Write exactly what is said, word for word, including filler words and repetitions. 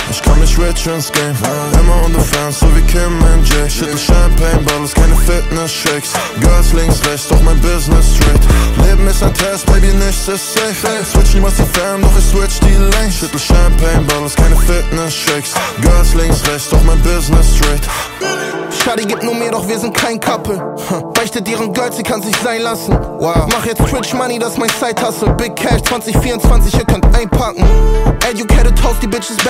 Ich komm nicht rich ins Game, immer unter Fans, so wie Kim und Jay. Schüttel Champagne, Bottles, keine Fitness-Shakes. Girls links, rechts, doch mein Business straight. Leben ist ein Test, Baby, nichts ist safe. Switch niemals die Fam, doch ich switch die Lane. Schüttel Champagne, Bottles, keine Fitness-Shakes. Girls links, rechts, doch mein Business straight. Shadi gibt nur mir, doch wir sind kein Couple. Beichtet ihren Girls, sie kann's nicht sein lassen. Wow. Mach jetzt Twitch Money, das mein Side-Hustle. Big Cash zwanzig vierundzwanzig, ihr könnt einpacken. Educated Toast, die Bitches